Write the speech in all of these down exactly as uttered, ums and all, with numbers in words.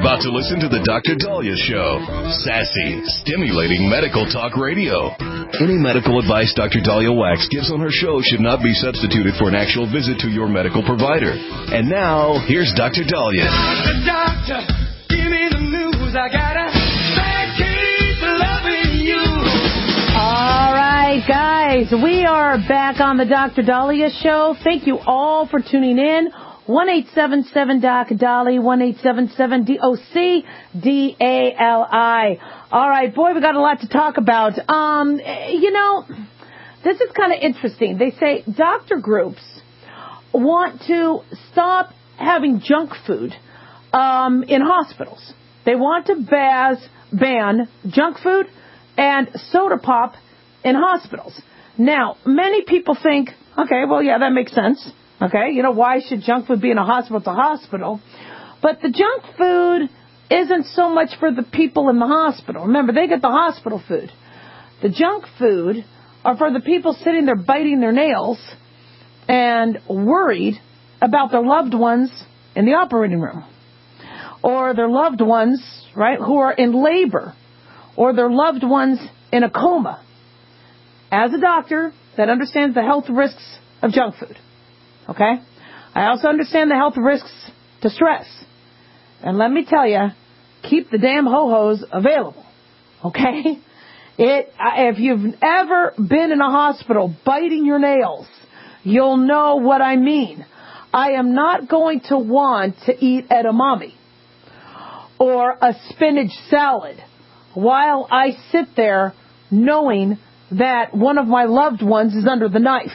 about to listen to the Doctor Daliah Show. Sassy, stimulating medical talk radio. Any medical advice Doctor Daliah Wax gives on her show should not be substituted for an actual visit to your medical provider. And now, here's Doctor Daliah. Doctor, doctor, give me the news. I got a bad case of loving you. All right, guys, we are back on the Doctor Daliah Show. Thank you all for tuning in. one eight seven seven D O C D A L I, one eight seven seven D O C D A L I. All right, boy, we got a lot to talk about. Um, you know, this is kind of interesting. They say doctor groups want to stop having junk food um, in hospitals. They want to baz, ban junk food and soda pop in hospitals. Now, many people think, okay, well, yeah, that makes sense. Okay, you know, why should junk food be in a hospital to hospital? But the junk food isn't so much for the people in the hospital. Remember, they get the hospital food. The junk food are for the people sitting there biting their nails and worried about their loved ones in the operating room. Or their loved ones, right, who are in labor. Or their loved ones in a coma. As a doctor that understands the health risks of junk food. Okay? I also understand the health risks to stress. And let me tell you, keep the damn ho-hos available. Okay? It, if you've ever been in a hospital biting your nails, you'll know what I mean. I am not going to want to eat edamame or a spinach salad while I sit there knowing that one of my loved ones is under the knife.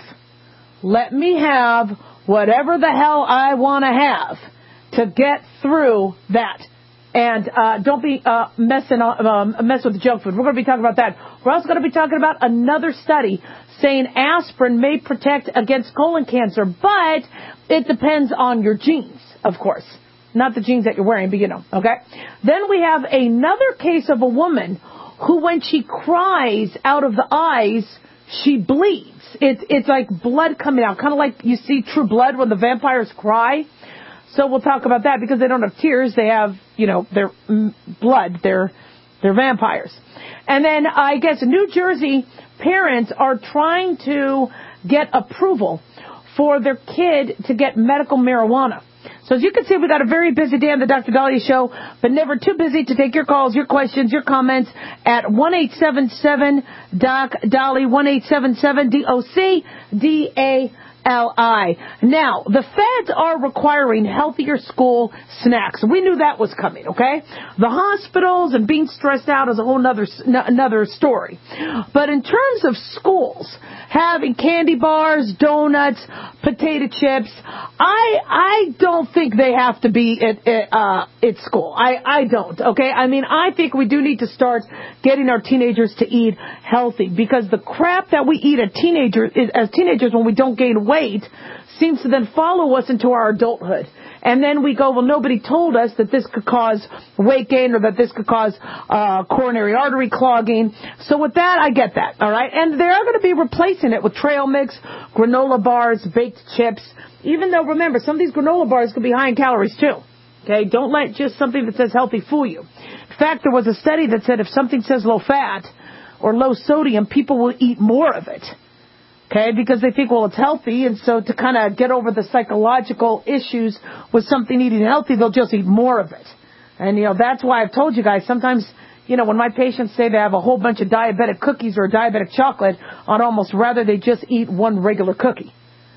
Let me have whatever the hell I want to have to get through that. And uh, don't be uh, messing um, mess with the junk food. We're going to be talking about that. We're also going to be talking about another study saying aspirin may protect against colon cancer, but it depends on your genes, of course. Not the genes that you're wearing, but you know, okay? Then we have another case of a woman who, when she cries out of the eyes, she bleeds. It's it's like blood coming out, kind of like you see True Blood when the vampires cry. So we'll talk about that because they don't have tears; they have, you know, their mm, blood. They're they're vampires. And then I guess New Jersey parents are trying to get approval for their kid to get medical marijuana. So as you can see, we got a very busy day on the Doctor Daliah Show, but never too busy to take your calls, your questions, your comments at one eight seven seven D O C D A L I, one eight seven seven D O C D A L I. Now, the feds are requiring healthier school snacks. We knew that was coming, okay? The hospitals and being stressed out is a whole nother, another story. But in terms of schools, having candy bars, donuts, potato chips, I I don't think they have to be at, at, uh, at school. I, I don't, okay? I mean, I think we do need to start getting our teenagers to eat healthy because the crap that we eat as teenagers, as teenagers when we don't gain weight seems to then follow us into our adulthood. And then we go, well, nobody told us that this could cause weight gain or that this could cause uh, coronary artery clogging. So with that, I get that, all right? And they are going to be replacing it with trail mix, granola bars, baked chips, even though, remember, some of these granola bars could be high in calories, too. Okay? Don't let just something that says healthy fool you. In fact, there was a study that said if something says low fat or low sodium, people will eat more of it. Okay, because they think, well, it's healthy, and so to kind of get over the psychological issues with something eating healthy, they'll just eat more of it. And, you know, that's why I've told you guys, sometimes, you know, when my patients say they have a whole bunch of diabetic cookies or diabetic chocolate, I'd almost rather they just eat one regular cookie.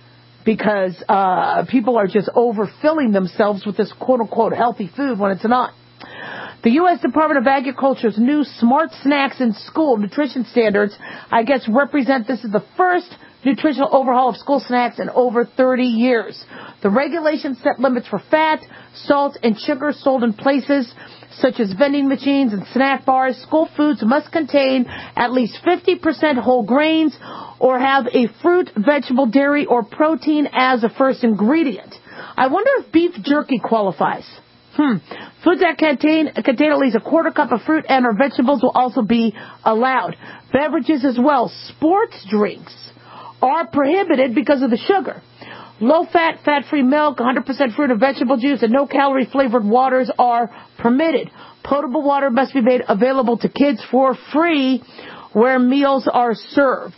Because uh, people are just overfilling themselves with this quote-unquote healthy food when it's not. The U S Department of Agriculture's new Smart Snacks in School nutrition standards, I guess, represent this is the first nutritional overhaul of school snacks in over thirty years. The regulations set limits for fat, salt, and sugar sold in places such as vending machines and snack bars. School foods must contain at least fifty percent whole grains or have a fruit, vegetable, dairy, or protein as a first ingredient. I wonder if beef jerky qualifies. Hmm. Foods that contain, contain at least a quarter cup of fruit and or vegetables will also be allowed. Beverages as well. Sports drinks are prohibited because of the sugar. Low-fat, fat-free milk, one hundred percent fruit and vegetable juice, and no-calorie flavored waters are permitted. Potable water must be made available to kids for free where meals are served.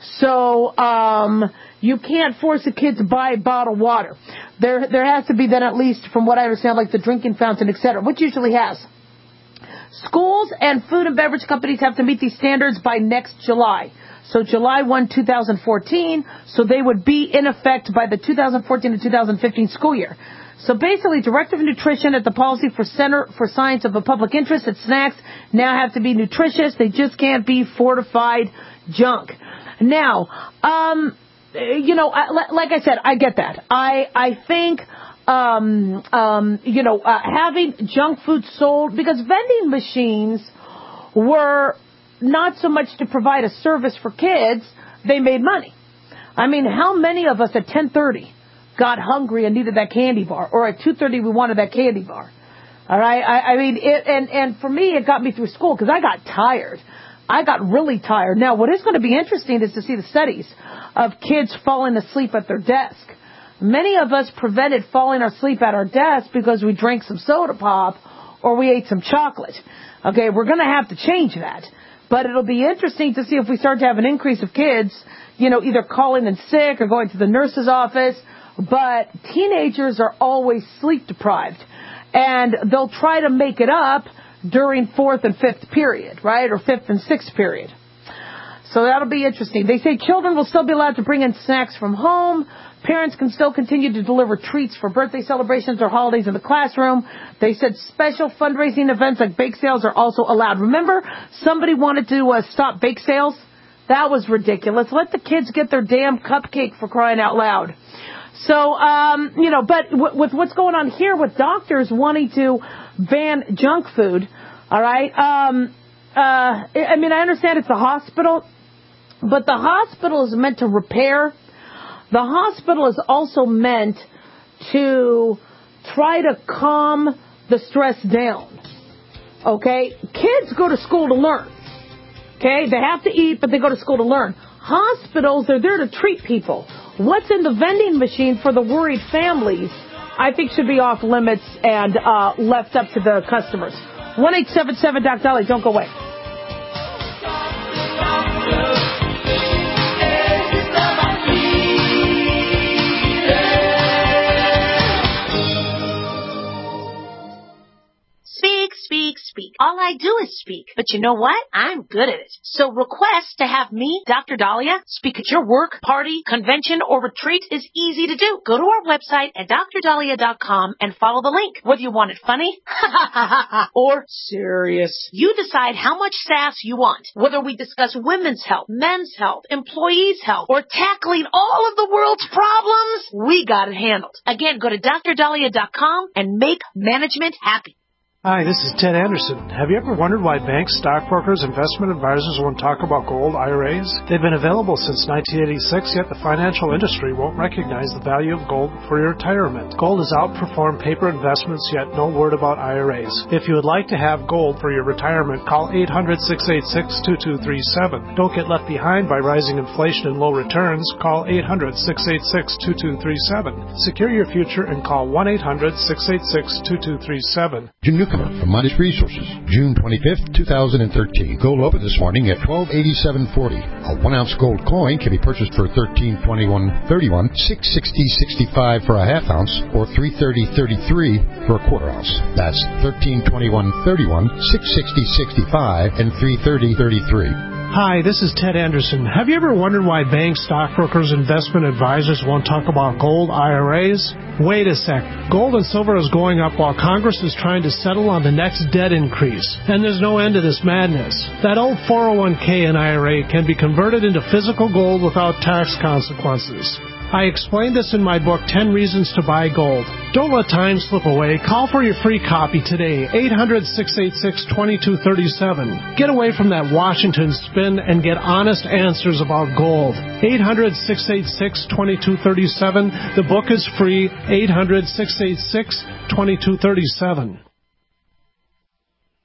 So um, you can't force a kid to buy bottled water. There, there has to be then at least, from what I understand, like the drinking fountain, et cetera, which usually has. Schools and food and beverage companies have to meet these standards by next July. So July first, two thousand fourteen, so they would be in effect by the two thousand fourteen to two thousand fifteen school year. So basically, Director of Nutrition at the Policy for Center for Science of a Public Interest that snacks now have to be nutritious. They just can't be fortified junk. Now, um, you know, like I said, I get that. I, I think, um, um, you know, uh, having junk food sold, because vending machines were not so much to provide a service for kids, they made money. I mean, how many of us at ten thirty got hungry and needed that candy bar, or at two thirty we wanted that candy bar? All right, I, I mean, it, and and for me, it got me through school because I got tired. I got really tired. Now, what is going to be interesting is to see the studies of kids falling asleep at their desk. Many of us prevented falling asleep at our desk because we drank some soda pop or we ate some chocolate. Okay, we're going to have to change that. But it'll be interesting to see if we start to have an increase of kids, you know, either calling in sick or going to the nurse's office. But teenagers are always sleep deprived, and they'll try to make it up during fourth and fifth period, right, or fifth and sixth period. So that'll be interesting. They say children will still be allowed to bring in snacks from home. Parents can still continue to deliver treats for birthday celebrations or holidays in the classroom. They said special fundraising events like bake sales are also allowed. Remember, somebody wanted to uh, stop bake sales? That was ridiculous. Let the kids get their damn cupcake, for crying out loud. So, um, you know, but w- with what's going on here with doctors wanting to ban junk food, all right, um, uh, I mean, I understand it's a hospital, but the hospital is meant to repair. The hospital is also meant to try to calm the stress down, okay? Kids go to school to learn, okay? They have to eat, but they go to school to learn. Hospitals are there to treat people. What's in the vending machine for the worried families, I think, should be off limits and uh, left up to the customers. one eight seven seven Doc Dolly. Don't go away. Speak, speak, speak. All I do is speak. But you know what? I'm good at it. So request to have me, Doctor Dahlia, speak at your work, party, convention, or retreat is easy to do. Go to our website at d r dahlia dot com and follow the link. Whether you want it funny or serious, you decide how much sass you want. Whether we discuss women's health, men's health, employees' health, or tackling all of the world's problems, we got it handled. Again, go to d r dahlia dot com and make management happy. Hi, this is Ted Anderson. Have you ever wondered why banks, stockbrokers, investment advisors won't talk about gold I R As? They've been available since nineteen eighty-six, yet the financial industry won't recognize the value of gold for your retirement. Gold has outperformed paper investments, yet no word about I R As. If you would like to have gold for your retirement, call eight hundred, six eight six, two two three seven. Don't get left behind by rising inflation and low returns. Call eight hundred, six eight six, two two three seven. Secure your future and call one eight hundred, six eight six, two two three seven. From Midas Resources, June twenty-fifth, two thousand thirteen. Gold opened this morning at twelve eighty-seven forty. A one-ounce gold coin can be purchased for thirteen twenty-one thirty-one, six sixty sixty-five for a half ounce, or three thirty thirty-three for a quarter ounce. That's thirteen twenty-one thirty-one, six sixty sixty-five, and three thirty thirty-three. Hi, this is Ted Anderson. Have you ever wondered why banks, stockbrokers, investment advisors won't talk about gold I R As? Wait a sec. Gold and silver is going up while Congress is trying to settle on the next debt increase. And there's no end to this madness. That old four oh one k and I R A can be converted into physical gold without tax consequences. I explained this in my book, ten Reasons to Buy Gold. Don't let time slip away. Call for your free copy today, eight hundred, six eight six, two two three seven. Get away from that Washington spin and get honest answers about gold. eight hundred, six eight six, two two three seven. The book is free, eight hundred, six eight six, two two three seven.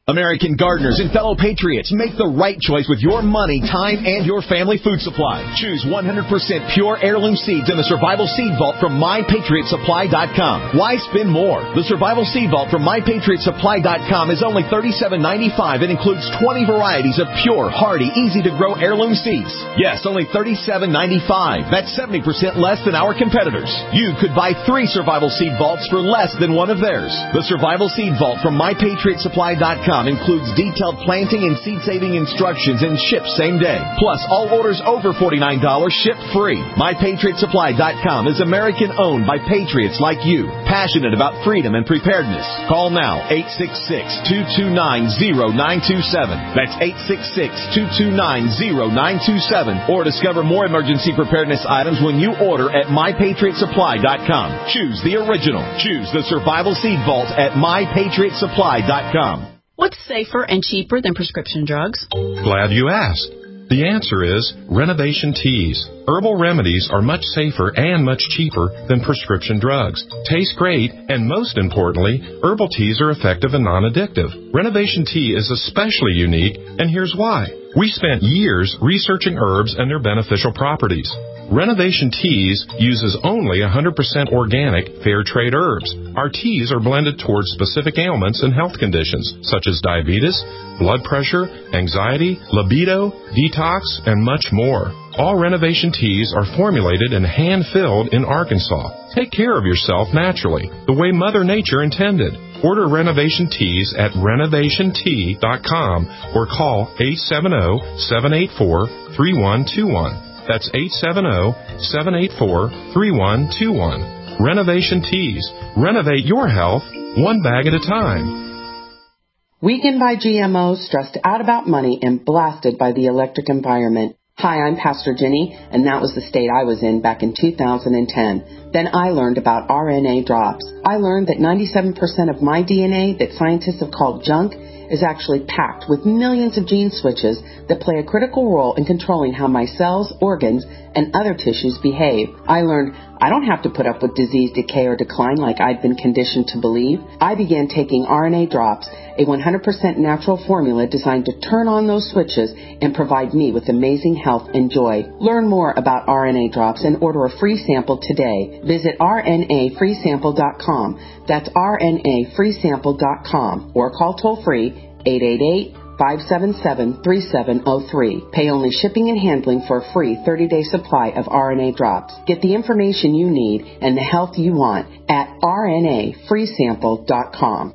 American gardeners and fellow patriots, make the right choice with your money, time, and your family food supply. Choose one hundred percent pure heirloom seeds in the Survival Seed Vault from my patriot supply dot com. Why spend more? The Survival Seed Vault from my patriot supply dot com is only thirty-seven ninety-five and includes twenty varieties of pure, hardy, easy-to-grow heirloom seeds. Yes, only thirty-seven ninety-five. That's seventy percent less than our competitors. You could buy three Survival Seed Vaults for less than one of theirs. The Survival Seed Vault from my patriot supply dot com includes detailed planting and seed-saving instructions and ships same day. Plus, all orders over forty-nine dollars ship free. my patriot supply dot com is American-owned by patriots like you, passionate about freedom and preparedness. Call now, eight six six, two two nine, zero nine two seven. That's eight six six, two two nine, zero nine two seven. Or discover more emergency preparedness items when you order at my patriot supply dot com. Choose the original. Choose the Survival Seed Vault at my patriot supply dot com. What's safer and cheaper than prescription drugs? Glad you asked. The answer is Renovation Teas. Herbal remedies are much safer and much cheaper than prescription drugs. Taste great, and most importantly, herbal teas are effective and non-addictive. Renovation Tea is especially unique, and here's why. We spent years researching herbs and their beneficial properties. Renovation Teas uses only one hundred percent organic, fair trade herbs. Our teas are blended towards specific ailments and health conditions, such as diabetes, blood pressure, anxiety, libido, detox, and much more. All Renovation Teas are formulated and hand-filled in Arkansas. Take care of yourself naturally, the way Mother Nature intended. Order Renovation Teas at renovation tea dot com or call eight seven zero, seven eight four, three one two one. That's eight seven zero, seven eight four, three one two one. Renovation Teas. Renovate your health one bag at a time. Weakened by G M Os, stressed out about money, and blasted by the electric environment. Hi, I'm Pastor Jenny, and that was the state I was in back in two thousand ten. Then I learned about R N A drops. I learned that ninety-seven percent of my D N A that scientists have called junk is actually packed with millions of gene switches that play a critical role in controlling how my cells, organs, and other tissues behave. I learned I don't have to put up with disease, decay, or decline like I'd been conditioned to believe. I began taking R N A drops, a one hundred percent natural formula designed to turn on those switches and provide me with amazing health and joy. Learn more about R N A drops and order a free sample today. Visit R N A free sample dot com. That's R N A free sample dot com or call toll-free eight eight eight, five seven seven, three seven zero three. Pay only shipping and handling for a free thirty-day supply of R N A drops. Get the information you need and the health you want at R N A free sample dot com.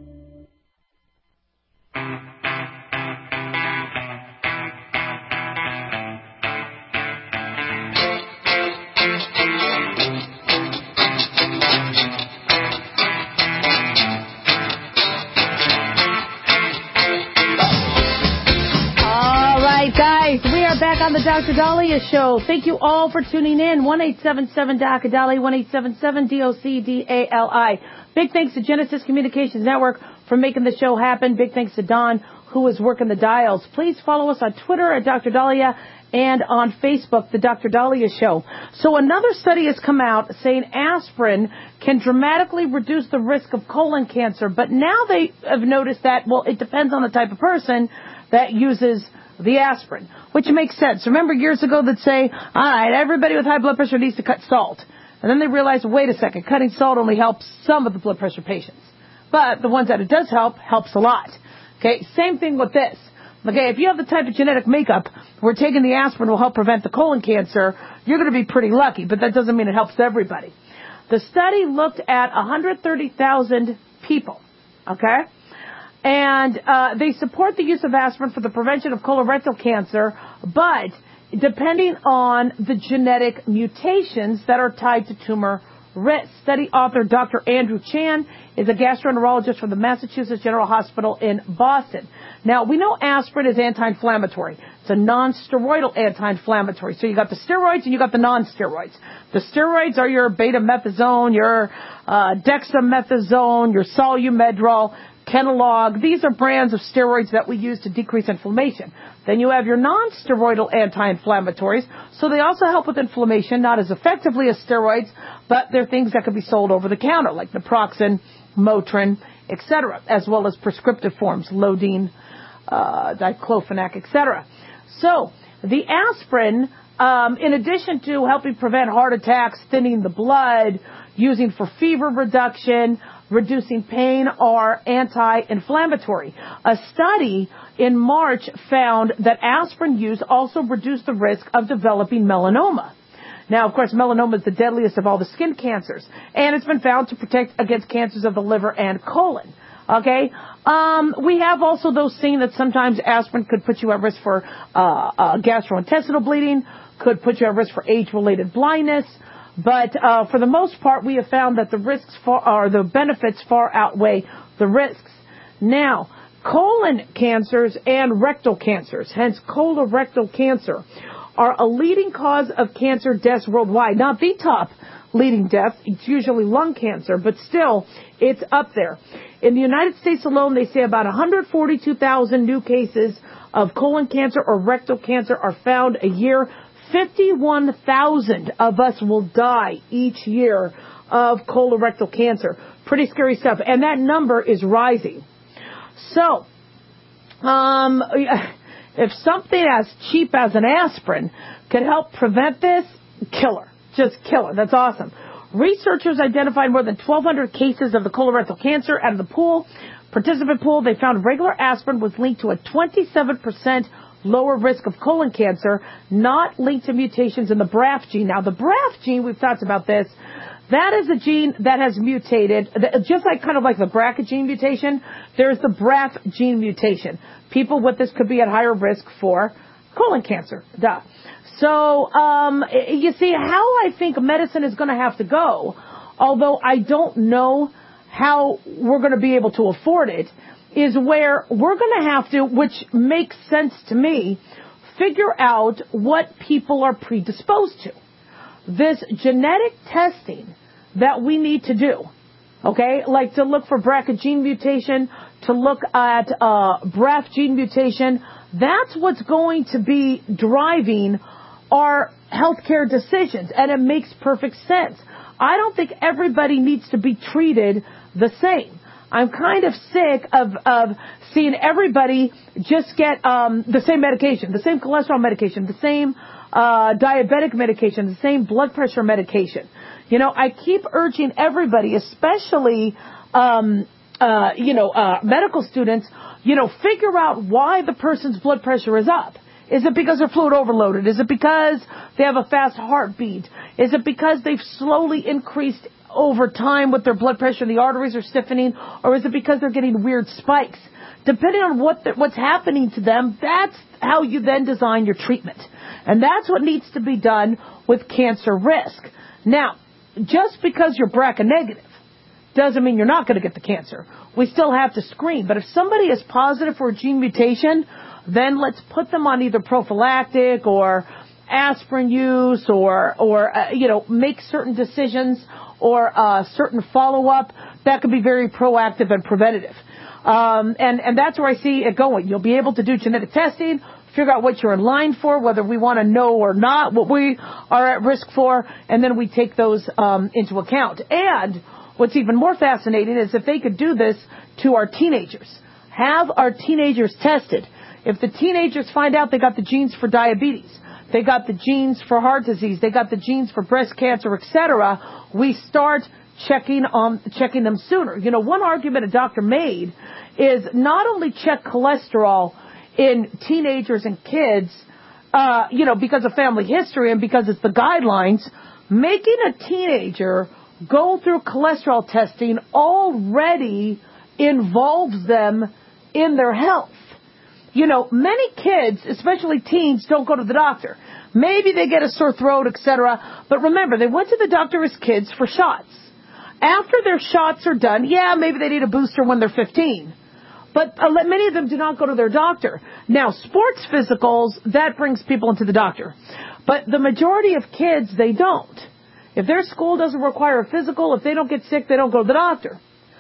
Guys, we are back on the Doctor Dahlia Show. Thank you all for tuning in. one eight seven seven D O C Dali, one eight seven seven D O C D A L I. Big thanks to Genesis Communications Network for making the show happen. Big thanks to Don, who is working the dials. Please follow us on Twitter at Doctor Dahlia and on Facebook, the Doctor Dahlia Show. So another study has come out saying aspirin can dramatically reduce the risk of colon cancer. But now they have noticed that, well, it depends on the type of person that uses the aspirin, which makes sense. Remember years ago they'd say, all right, everybody with high blood pressure needs to cut salt. And then they realized, wait a second, cutting salt only helps some of the blood pressure patients. But the ones that it does help, helps a lot. Okay, same thing with this. Okay, if you have the type of genetic makeup where taking the aspirin will help prevent the colon cancer, you're going to be pretty lucky, but that doesn't mean it helps everybody. The study looked at one hundred thirty thousand people, okay? And uh, they support the use of aspirin for the prevention of colorectal cancer, but depending on the genetic mutations that are tied to tumor risk. Study author Doctor Andrew Chan is a gastroenterologist from the Massachusetts General Hospital in Boston. Now, we know aspirin is anti-inflammatory. It's a non-steroidal anti-inflammatory. So you got the steroids and you got the non-steroids. The steroids are your betamethasone, your uh, dexamethasone, your Solumedrol, Kenalog. These are brands of steroids that we use to decrease inflammation. Then you have your non-steroidal anti-inflammatories. So they also help with inflammation, not as effectively as steroids, but they're things that can be sold over the counter, like naproxen, Motrin, et cetera, as well as prescriptive forms, Lodine, uh, diclofenac, et cetera. So the aspirin, um, in addition to helping prevent heart attacks, thinning the blood, using for fever reduction, reducing pain, are anti-inflammatory. A study in March found that aspirin use also reduced the risk of developing melanoma. Now, of course, melanoma is the deadliest of all the skin cancers, and it's been found to protect against cancers of the liver and colon. Okay? Um, we have also, though, seen that sometimes aspirin could put you at risk for uh, uh, gastrointestinal bleeding, could put you at risk for age-related blindness. But uh, for the most part, we have found that the risks far, or the benefits far outweigh the risks. Now, colon cancers and rectal cancers, hence colorectal cancer, are a leading cause of cancer deaths worldwide. Not the top leading death. It's usually lung cancer, but still, it's up there. In the United States alone, they say about one hundred forty-two thousand new cases of colon cancer or rectal cancer are found a year. fifty-one thousand of us will die each year of colorectal cancer. Pretty scary stuff. And that number is rising. So, um, if something as cheap as an aspirin could help prevent this, killer. Just killer. That's awesome. Researchers identified more than twelve hundred cases of the colorectal cancer out of the pool. Participant pool, they found regular aspirin was linked to a twenty-seven percent lower risk of colon cancer, not linked to mutations in the B R A F gene. Now, the B R A F gene, we've talked about this, that is a gene that has mutated, just like kind of like the B R C A gene mutation, there's the B R A F gene mutation. People with this could be at higher risk for colon cancer. Duh. So, um, you see, how I think medicine is going to have to go, although I don't know how we're going to be able to afford it, is where we're going to have to, which makes sense to me, figure out what people are predisposed to. This genetic testing that we need to do, okay, like to look for B R C A gene mutation, to look at uh, B R A F gene mutation, that's what's going to be driving our healthcare decisions, and it makes perfect sense. I don't think everybody needs to be treated the same. I'm kind of sick of, of seeing everybody just get um, the same medication, the same cholesterol medication, the same uh, diabetic medication, the same blood pressure medication. You know, I keep urging everybody, especially, um, uh, you know, uh, medical students, you know, figure out why the person's blood pressure is up. Is it because they're fluid overloaded? Is it because they have a fast heartbeat? Is it because they've slowly increased over time with their blood pressure and the arteries are stiffening? Or is it because they're getting weird spikes? Depending on what the, what's happening to them, that's how you then design your treatment. And that's what needs to be done with cancer risk. Now, just because you're B R C A negative doesn't mean you're not going to get the cancer. We still have to screen. But if somebody is positive for a gene mutation, then let's put them on either prophylactic or aspirin use or, or uh, you know, make certain decisions or uh, certain follow-up that could be very proactive and preventative. Um, and, and that's where I see it going. You'll be able to do genetic testing, figure out what you're in line for, whether we want to know or not what we are at risk for, and then we take those um, into account. And what's even more fascinating is if they could do this to our teenagers, have our teenagers tested. If the teenagers find out they got the genes for diabetes, they got the genes for heart disease, they got the genes for breast cancer, et cetera, we start checking on checking them sooner. You know, one argument a doctor made is not only check cholesterol in teenagers and kids, uh, you know, because of family history and because it's the guidelines, making a teenager go through cholesterol testing already involves them in their health. You know, many kids, especially teens, don't go to the doctor. Maybe they get a sore throat, et cetera. But remember, they went to the doctor as kids for shots. After their shots are done, yeah, maybe they need a booster when they're fifteen. But uh, many of them do not go to their doctor. Now, sports physicals, that brings people into the doctor. But the majority of kids, they don't. If their school doesn't require a physical, if they don't get sick, they don't go to the doctor.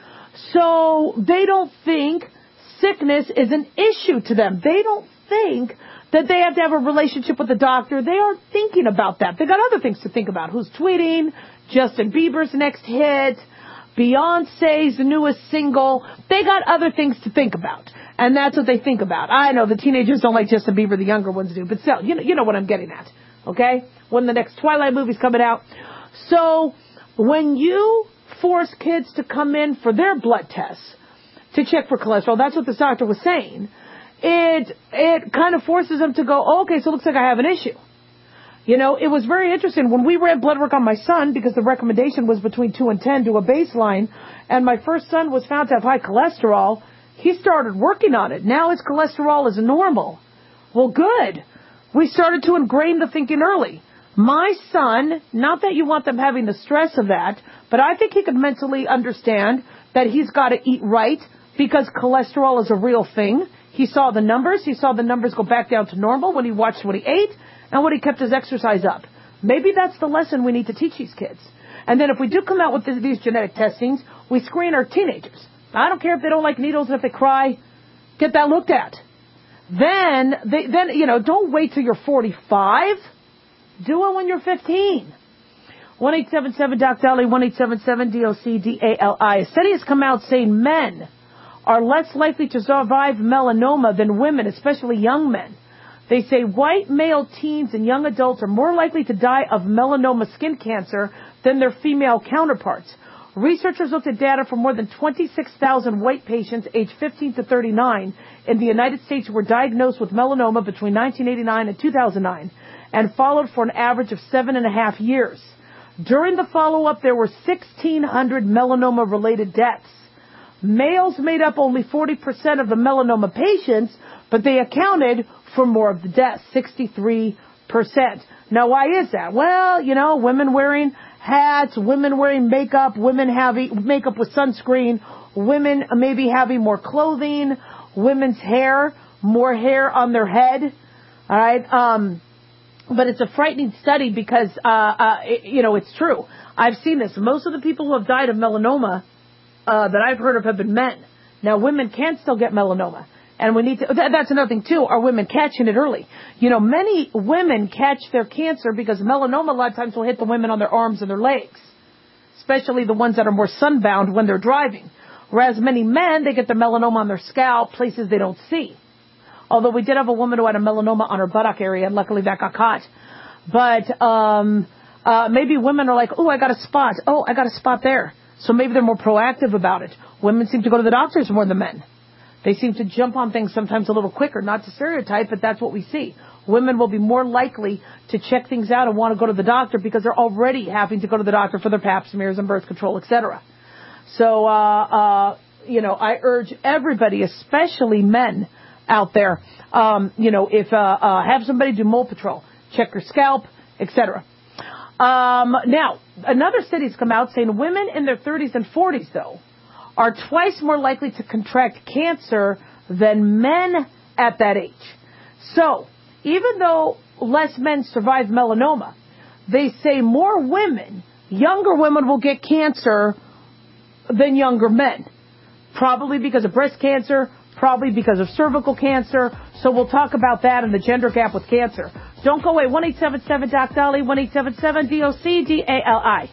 So they don't think sickness is an issue to them. They don't think that they have to have a relationship with the doctor. They aren't thinking about that. They got other things to think about. Who's tweeting? Justin Bieber's next hit. Beyonce's newest single. They got other things to think about. And that's what they think about. I know the teenagers don't like Justin Bieber, the younger ones do. But still, you know, you know what I'm getting at. Okay? When the next Twilight movie's coming out. So when you force kids to come in for their blood tests to check for cholesterol, that's what this doctor was saying, it it kind of forces them to go, oh, okay, so it looks like I have an issue. You know, it was very interesting. When we ran blood work on my son, because the recommendation was between two and ten to a baseline, and my first son was found to have high cholesterol, he started working on it. Now his cholesterol is normal. Well, good. We started to ingrain the thinking early. My son, not that you want them having the stress of that, but I think he could mentally understand that he's got to eat right because cholesterol is a real thing. He saw the numbers. He saw the numbers go back down to normal when he watched what he ate and when he kept his exercise up. Maybe that's the lesson we need to teach these kids. And then if we do come out with this, these genetic testings, we screen our teenagers. I don't care if they don't like needles and if they cry, get that looked at. Then, they, then you know, don't wait till you're forty-five. Do it when you're fifteen. one eight seven seven doc Dolly, one eight seven seven D O C D A L I. A study has come out saying men are less likely to survive melanoma than women, especially young men. They say white male teens and young adults are more likely to die of melanoma skin cancer than their female counterparts. Researchers looked at data from more than twenty-six thousand white patients aged fifteen to thirty-nine in the United States who were diagnosed with melanoma between nineteen eighty-nine and two thousand nine and followed for an average of seven and a half years. During the follow-up, there were sixteen hundred melanoma-related deaths. Males made up only forty percent of the melanoma patients, but they accounted for more of the deaths, sixty-three percent. Now, why is that? Well, you know, women wearing hats, women wearing makeup, women having makeup with sunscreen, women maybe having more clothing, women's hair, more hair on their head. All right. Um, but it's a frightening study because, uh, uh, it, you know, it's true. I've seen this. Most of the people who have died of melanoma uh, that I've heard of have been men. Now, women can still get melanoma. And we need to, that, that's another thing too, are women catching it early. You know, many women catch their cancer because melanoma a lot of times will hit the women on their arms and their legs, especially the ones that are more sunbound when they're driving. Whereas many men, they get the melanoma on their scalp, places they don't see. Although we did have a woman who had a melanoma on her buttock area, and luckily that got caught. But um, uh, maybe women are like, oh, I got a spot. Oh, I got a spot there. So maybe they're more proactive about it. Women seem to go to the doctors more than men. They seem to jump on things sometimes a little quicker. Not to stereotype, but that's what we see. Women will be more likely to check things out and want to go to the doctor because they're already having to go to the doctor for their pap smears and birth control, et cetera. So, uh, uh, you know, I urge everybody, especially men out there, um, you know, if uh, uh, have somebody do mole patrol, check your scalp, et cetera. Um, now, another study's come out saying women in their thirties and forties, though, are twice more likely to contract cancer than men at that age. So, even though less men survive melanoma, they say more women, younger women will get cancer than younger men. Probably because of breast cancer, probably because of cervical cancer. So we'll talk about that and the gender gap with cancer. Don't go away. one eight seven seven doc Dolly, one eight seven seven D O C D A L I.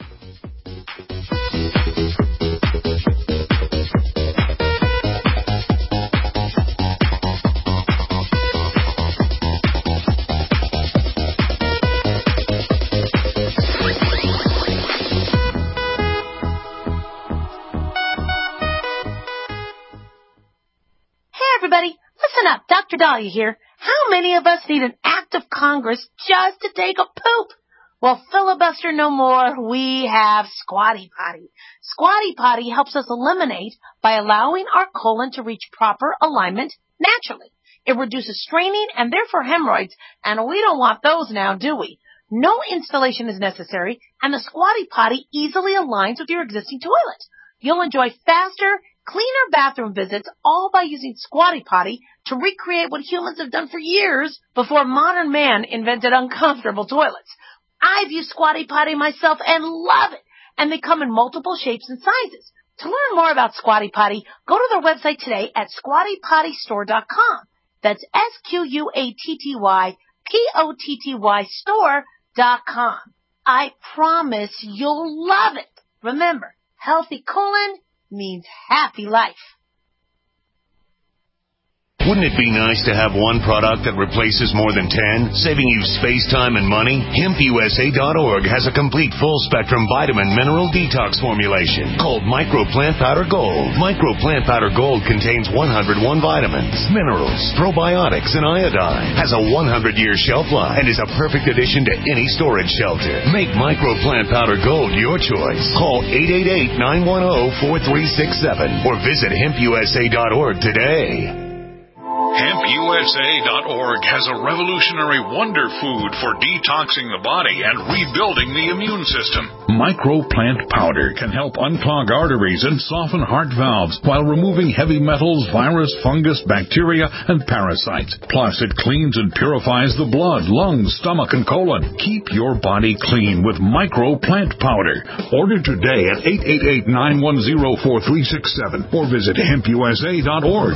Everybody, listen up. Doctor Dahlia here. How many of us need an act of Congress just to take a poop? Well, filibuster no more. We have Squatty Potty. Squatty Potty helps us eliminate by allowing our colon to reach proper alignment naturally. It reduces straining and therefore hemorrhoids, and we don't want those now, do we? No installation is necessary, and the Squatty Potty easily aligns with your existing toilet. You'll enjoy faster, cleaner bathroom visits, all by using Squatty Potty to recreate what humans have done for years before modern man invented uncomfortable toilets. I've used Squatty Potty myself and love it, and they come in multiple shapes and sizes. To learn more about Squatty Potty, go to their website today at squatty potty store dot com. That's S Q U A T T Y P O T T Y store dot com. I promise you'll love it. Remember, Healthy colon means happy life. Wouldn't it be nice to have one product that replaces more than ten, saving you space, time, and money? Hemp U S A dot org has a complete full-spectrum vitamin mineral detox formulation called Micro Plant Powder Gold. Micro Plant Powder Gold contains one hundred one vitamins, minerals, probiotics, and iodine. Has a one hundred year shelf life and is a perfect addition to any storage shelter. Make Micro Plant Powder Gold your choice. Call eight eight eight, nine one zero, four three six seven or visit hemp U S A dot org today. Hemp U S A dot org has a revolutionary wonder food for detoxing the body and rebuilding the immune system. Micro Plant Powder can help unclog arteries and soften heart valves while removing heavy metals, virus, fungus, bacteria, and parasites. Plus, it cleans and purifies the blood, lungs, stomach, and colon. Keep your body clean with Micro Plant Powder. Order today at eight eight eight, nine one zero, four three six seven or visit hemp U S A dot org.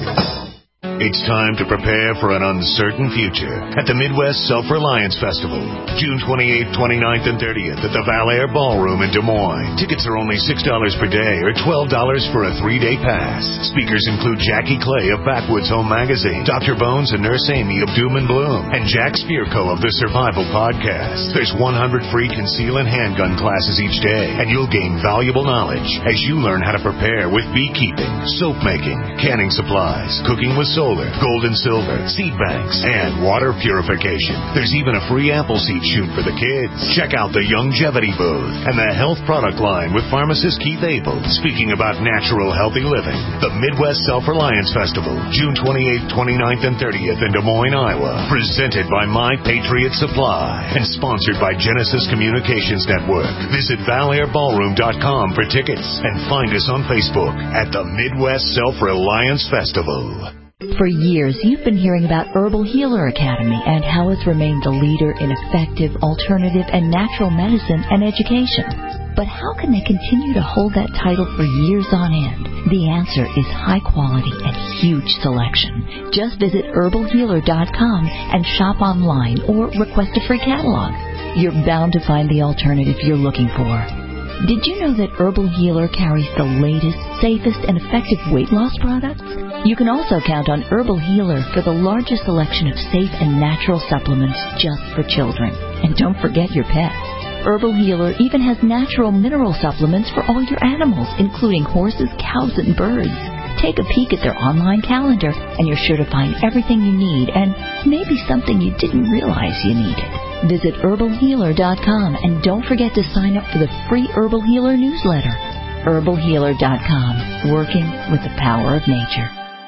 It's time to prepare for an uncertain future at the Midwest Self-Reliance Festival, June twenty-eighth, twenty-ninth, and thirtieth at the Valair Ballroom in Des Moines. Tickets are only six dollars per day or twelve dollars for a three-day pass. Speakers include Jackie Clay of Backwoods Home Magazine, Doctor Bones and Nurse Amy of Doom and Bloom, and Jack Spirko of the Survival Podcast. There's one hundred free conceal and handgun classes each day, and you'll gain valuable knowledge as you learn how to prepare with beekeeping, soap making, canning supplies, cooking with solar, gold and silver, seed banks, and water purification. There's even a free apple seed shoot for the kids. Check out the Longevity booth and the health product line with pharmacist Keith Abel speaking about natural, healthy living. The Midwest Self-Reliance Festival, June twenty-eighth, twenty-ninth, and thirtieth in Des Moines, Iowa. Presented by My Patriot Supply and sponsored by Genesis Communications Network. Visit valair ballroom dot com for tickets and find us on Facebook at the Midwest Self-Reliance Festival. For years, you've been hearing about Herbal Healer Academy and how it's remained the leader in effective, alternative, and natural medicine and education. But how can they continue to hold that title for years on end? The answer is high quality and huge selection. Just visit herbal healer dot com and shop online or request a free catalog. You're bound to find the alternative you're looking for. Did you know that Herbal Healer carries the latest, safest, and effective weight loss products? You can also count on Herbal Healer for the largest selection of safe and natural supplements just for children. And don't forget your pets. Herbal Healer even has natural mineral supplements for all your animals, including horses, cows, and birds. Take a peek at their online calendar, and you're sure to find everything you need and maybe something you didn't realize you needed. Visit herbal healer dot com and don't forget to sign up for the free Herbal Healer newsletter. herbal healer dot com, working with the power of nature.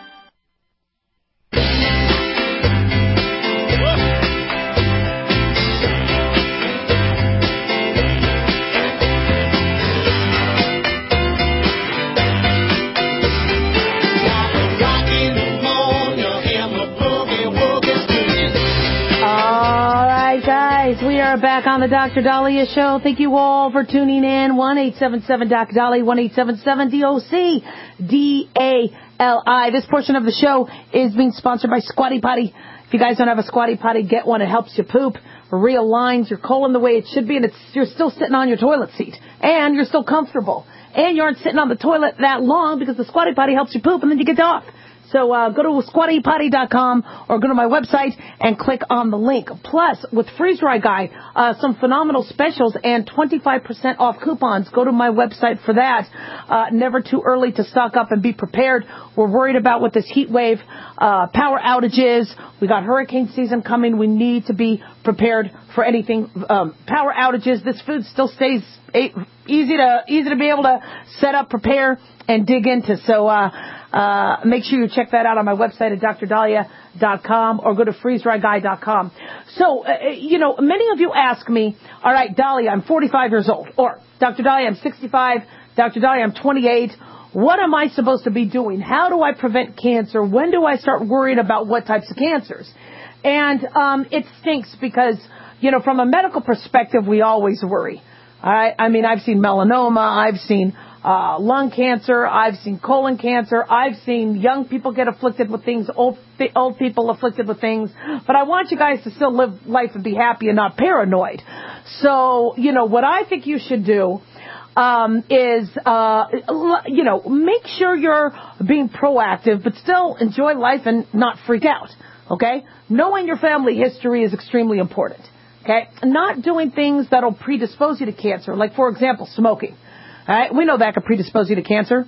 We are back on the Doctor Dahlia Show. Thank you all for tuning in. one eight seven seven Doc Dolly, one eight seven seven D O C D A L I. This portion of the show is being sponsored by Squatty Potty. If you guys don't have a Squatty Potty, get one. It helps you poop, realigns your colon the way it should be, and it's, you're still sitting on your toilet seat, and you're still comfortable, and you aren't sitting on the toilet that long because the Squatty Potty helps you poop, and then you get off. So uh, go to squatty potty dot com or go to my website and click on the link. Plus, with Freeze Dry Guy, uh, some phenomenal specials and twenty-five percent off coupons. Go to my website for that. Uh, never too early to stock up and be prepared. We're worried about with this heat wave, uh, power outages. We got hurricane season coming. We need to be prepared for anything. Um, power outages. This food still stays easy to easy to be able to set up, prepare, and dig into. So uh, uh, make sure you check that out on my website at dr dahlia dot com or go to freeze dry guy dot com. So, uh, you know, many of you ask me, all right, Dahlia, I'm forty-five years old, or Doctor Dahlia, I'm sixty-five, Doctor Dahlia, I'm twenty-eight. What am I supposed to be doing? How do I prevent cancer? When do I start worrying about what types of cancers? And um, it stinks because, you know, from a medical perspective, we always worry. I, I mean, I've seen melanoma, I've seen uh, lung cancer, I've seen colon cancer, I've seen young people get afflicted with things, old, old people afflicted with things. But I want you guys to still live life and be happy and not paranoid. So, you know, what I think you should do, um, is, uh, you know, make sure you're being proactive, but still enjoy life and not freak out. Okay? Knowing your family history is extremely important. Okay? Not doing things that'll predispose you to cancer, like, for example, smoking. All right? We know that could predispose you to cancer.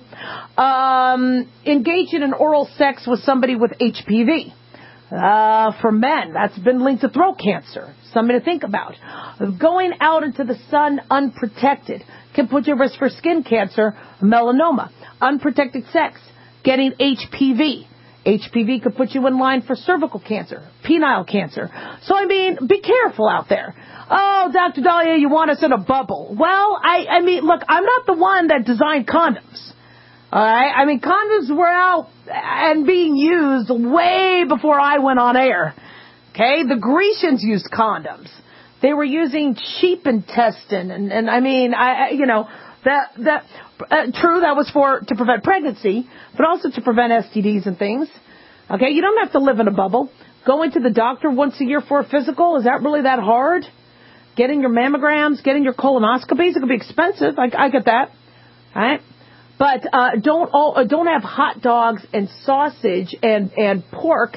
Um, engaging in oral sex with somebody with H P V. Uh, for men, that's been linked to throat cancer. Something to think about. Going out into the sun unprotected can put you at risk for skin cancer, melanoma. Unprotected sex, getting H P V. H P V could put you in line for cervical cancer, penile cancer. So, I mean, be careful out there. Oh, Doctor Dahlia, you want us in a bubble. Well, I, I mean, look, I'm not the one that designed condoms. All right? I mean, condoms were out and being used way before I went on air. Okay? The Grecians used condoms. They were using sheep intestine. And, and I mean, I, you know, that, that, uh, true, that was for, to prevent pregnancy, but also to prevent S T Ds and things. Okay? You don't have to live in a bubble. Going to the doctor once a year for a physical, is that really that hard? Getting your mammograms, getting your colonoscopies, it could be expensive. I, I get that. All right? But uh, don't all, uh, don't have hot dogs and sausage and, and pork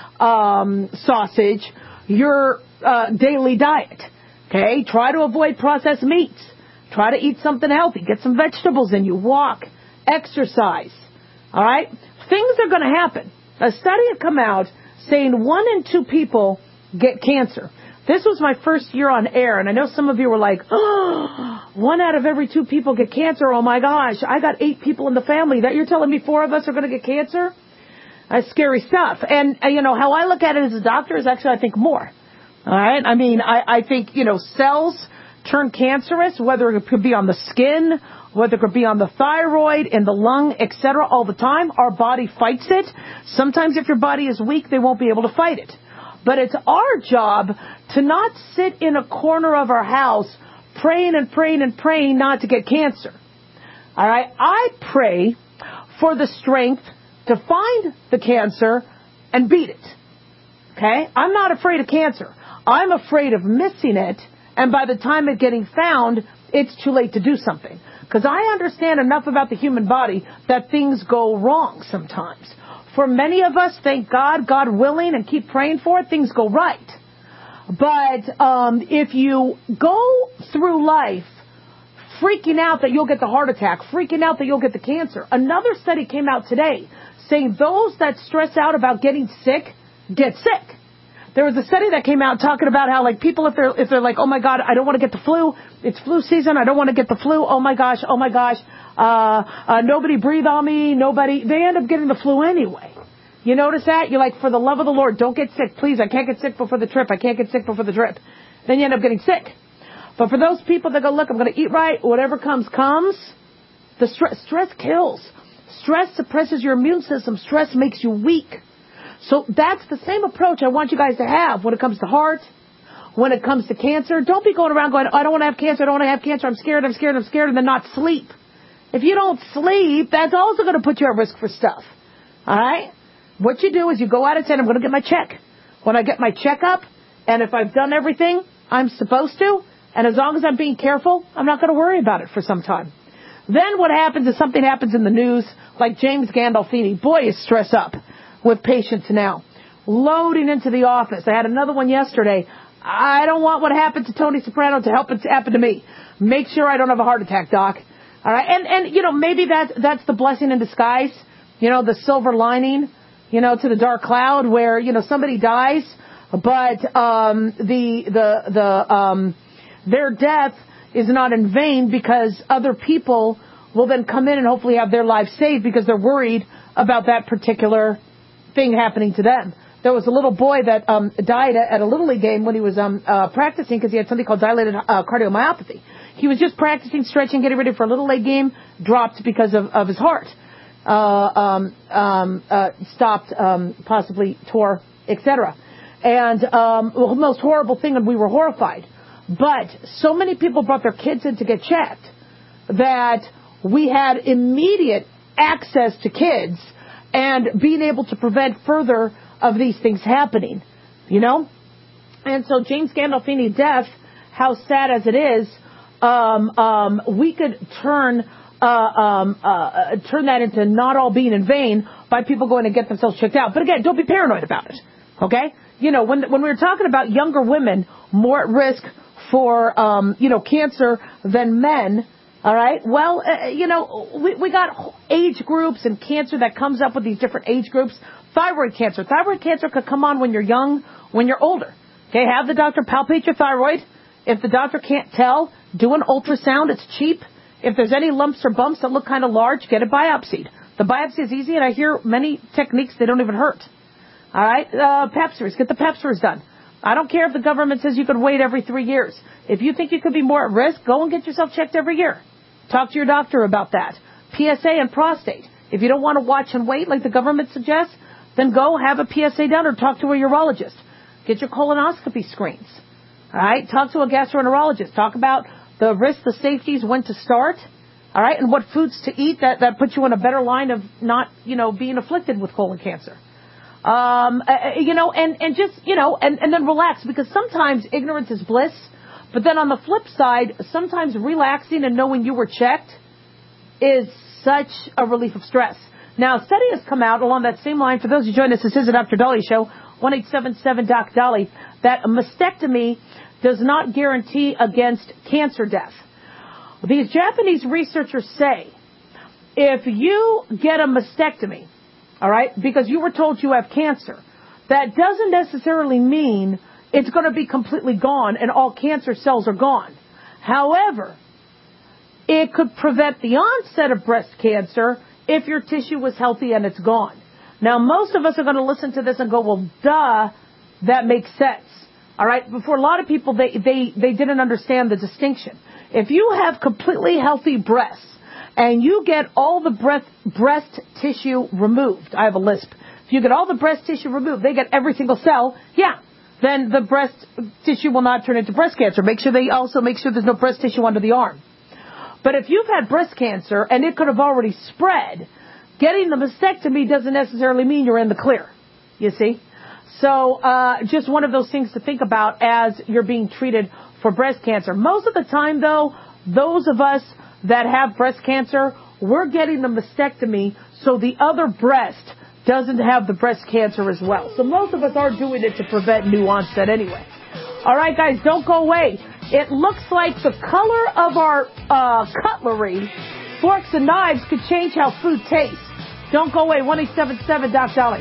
um, sausage your uh, daily diet. Okay? Try to avoid processed meats. Try to eat something healthy. Get some vegetables in you. Walk. Exercise. All right? Things are going to happen. A study had come out saying one in two people get cancer. This was my first year on air, and I know some of you were like, oh, one out of every two people get cancer. Oh, my gosh, I got eight people in the family. That you're telling me four of us are going to get cancer? That's scary stuff. And, uh, you know, how I look at it as a doctor is actually, I think, more. All right? I mean, I, I think, you know, cells turn cancerous, whether it could be on the skin, whether it could be on the thyroid, in the lung, et cetera, all the time. Our body fights it. Sometimes if your body is weak, they won't be able to fight it. But it's our job to not sit in a corner of our house praying and praying and praying not to get cancer. All right? I pray for the strength to find the cancer and beat it. Okay? I'm not afraid of cancer. I'm afraid of missing it, and by the time it's getting found, it's too late to do something. Because I understand enough about the human body that things go wrong sometimes. For many of us, thank God, God willing, and keep praying for it, things go right. But um, if you go through life freaking out that you'll get the heart attack, freaking out that you'll get the cancer, another study came out today saying those that stress out about getting sick get sick. There was a study that came out talking about how, like, people, if they're if they're like, oh my God, I don't want to get the flu, it's flu season, I don't want to get the flu, oh my gosh, oh my gosh, uh, uh, nobody breathe on me, nobody, they end up getting the flu anyway. You notice that? You're like, for the love of the Lord, don't get sick, please, I can't get sick before the trip, I can't get sick before the trip. Then you end up getting sick. But for those people that go, look, I'm going to eat right, whatever comes, comes, the stress, stress kills. Stress suppresses your immune system, stress makes you weak. So that's the same approach I want you guys to have when it comes to heart, when it comes to cancer. Don't be going around going, I don't want to have cancer, I don't want to have cancer, I'm scared, I'm scared, I'm scared, and then not sleep. If you don't sleep, that's also going to put you at risk for stuff. All right? What you do is you go out and say, I'm going to get my check. When I get my checkup, and if I've done everything I'm supposed to, and as long as I'm being careful, I'm not going to worry about it for some time. Then what happens is something happens in the news, like James Gandolfini. Boy, is stress up with patients now. Loading into the office. I had another one yesterday. I don't want what happened to Tony Soprano to help it happen to me. Make sure I don't have a heart attack, Doc. All right? And, and you know, maybe that, that's the blessing in disguise. You know, the silver lining, you know, to the dark cloud where, you know, somebody dies, but um, the, the, the, um, their death is not in vain because other people will then come in and hopefully have their lives saved because they're worried about that particular thing happening to them. There was a little boy that um, died at, at a Little League game when he was um, uh, practicing because he had something called dilated uh, cardiomyopathy. He was just practicing, stretching, getting ready for a Little League game, dropped because of, of his heart. Uh, um, um, uh, stopped, um, possibly tore, et cetera. And um, the most horrible thing, and we were horrified. But so many people brought their kids in to get checked that we had immediate access to kids and being able to prevent further of these things happening, you know? And so James Gandolfini death, how sad as it is, um, um, we could turn uh, um, uh, turn that into not all being in vain by people going to get themselves checked out. But again, don't be paranoid about it, okay? You know, when when we were talking about younger women more at risk for, um, you know, cancer than men, all right? Well, uh, you know, we, we got age groups and cancer that comes up with these different age groups. Thyroid cancer. Thyroid cancer could come on when you're young, when you're older. Okay, have the doctor palpate your thyroid. If the doctor can't tell, do an ultrasound. It's cheap. If there's any lumps or bumps that look kind of large, get it biopsied. The biopsy is easy, and I hear many techniques, they don't even hurt. All right, uh, Pap smears. Get the Pap smears done. I don't care if the government says you could wait every three years. If you think you could be more at risk, go and get yourself checked every year. Talk to your doctor about that. P S A and prostate. If you don't want to watch and wait like the government suggests, then go have a P S A done or talk to a urologist. Get your colonoscopy screens. All right? Talk to a gastroenterologist. Talk about the risks, the safeties, when to start. All right? And what foods to eat that, that put you in a better line of not, you know, being afflicted with colon cancer. Um, uh, you know, and, and just, you know, and, and then relax, because sometimes ignorance is bliss. But then on the flip side, sometimes relaxing and knowing you were checked is such a relief of stress. Now, a study has come out along that same line. For those who join us, this is the Doctor Dolly Show, one eight seven seven Doc Dolly, that a mastectomy does not guarantee against cancer death. These Japanese researchers say if you get a mastectomy, all right, because you were told you have cancer, that doesn't necessarily mean it's going to be completely gone and all cancer cells are gone. However, it could prevent the onset of breast cancer if your tissue was healthy and it's gone. Now, most of us are going to listen to this and go, well, duh, that makes sense. All right? But for a lot of people, they, they, they didn't understand the distinction. If you have completely healthy breasts and you get all the breast, breast tissue removed, I have a lisp. If you get all the breast tissue removed, they get every single cell, yeah, then the breast tissue will not turn into breast cancer. Make sure they also make sure there's no breast tissue under the arm. But if you've had breast cancer and it could have already spread, getting the mastectomy doesn't necessarily mean you're in the clear, you see. So uh, just one of those things to think about as you're being treated for breast cancer. Most of the time, though, those of us that have breast cancer, we're getting the mastectomy so the other breast doesn't have the breast cancer as well. So most of us are doing it to prevent new onset anyway. All right, guys, don't go away. It looks like the color of our uh, cutlery, forks and knives, could change how food tastes. Don't go away. one eight seven seven Doc Dolly.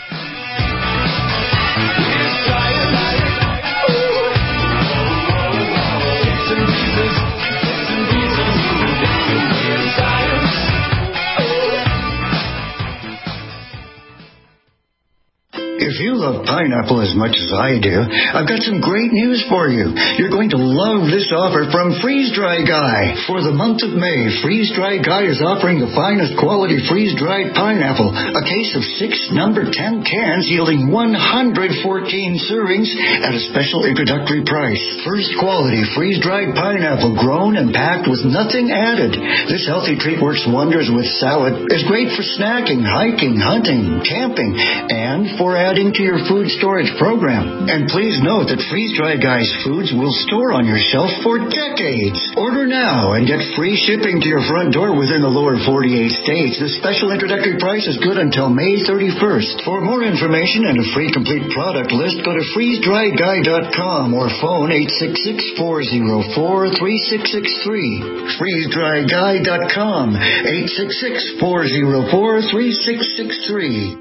If you love pineapple as much as I do, I've got some great news for you. You're going to love this offer from Freeze Dry Guy. For the month of May, Freeze Dry Guy is offering the finest quality freeze-dried pineapple, a case of six number ten cans yielding one hundred fourteen servings at a special introductory price. First quality freeze-dried pineapple grown and packed with nothing added. This healthy treat works wonders with salad, is great for snacking, hiking, hunting, camping, and for adding to your food storage program. And please note that Freeze Dry Guy's foods will store on your shelf for decades. Order now and get free shipping to your front door within the lower forty-eight states. This special introductory price is good until May thirty-first. For more information and a free complete product list, go to freeze dry guy dot com or phone eight six six, four zero four, three six six three. freeze dry guy dot com, eight six six, four zero four, three six six three.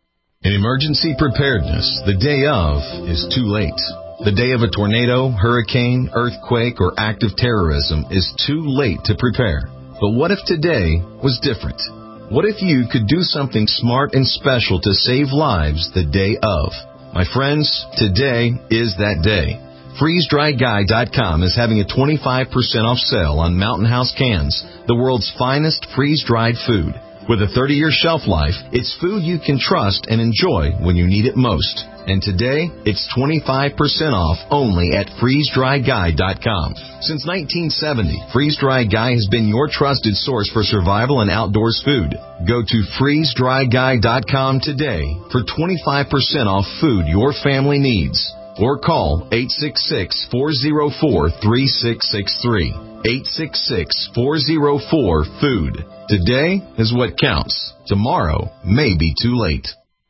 In emergency preparedness, the day of is too late. The day of a tornado, hurricane, earthquake, or act of terrorism is too late to prepare. But what if today was different? What if you could do something smart and special to save lives the day of? My friends, today is that day. freeze dry guy dot com is having a twenty-five percent off sale on Mountain House cans, the world's finest freeze-dried food. With a thirty-year shelf life, it's food you can trust and enjoy when you need it most. And today, it's twenty-five percent off only at freeze dry guy dot com. Since nineteen seventy, Freeze Dry Guy has been your trusted source for survival and outdoors food. Go to freeze dry guy dot com today for twenty-five percent off food your family needs. Or call eight six six, four zero four, three six six three. eight six six, four oh four, food. Today is what counts. Tomorrow may be too late.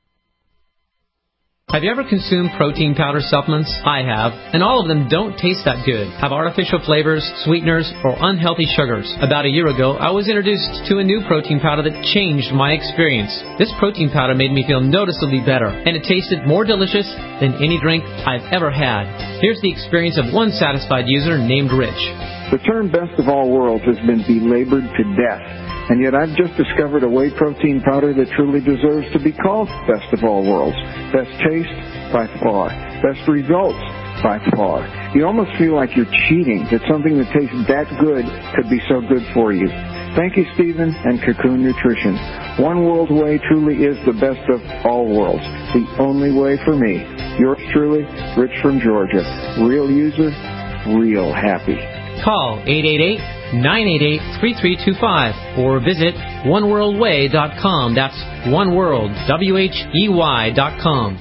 Have you ever consumed protein powder supplements? I have, and all of them don't taste that good, have artificial flavors, sweeteners, or unhealthy sugars. About a year ago, I was introduced to a new protein powder that changed my experience. This protein powder made me feel noticeably better, and it tasted more delicious than any drink I've ever had. Here's the experience of one satisfied user named Rich. The term best of all worlds has been belabored to death. And yet I've just discovered a whey protein powder that truly deserves to be called best of all worlds. Best taste, by far. Best results, by far. You almost feel like you're cheating, that something that tastes that good could be so good for you. Thank you, Stephen and Cocoon Nutrition. One World Whey truly is the best of all worlds. The only way for me. Yours truly, Rich from Georgia. Real user, real happy. Call eight eight eight, nine eight eight, three three two five or visit one world way dot com. That's oneworld, W H E Y dot com.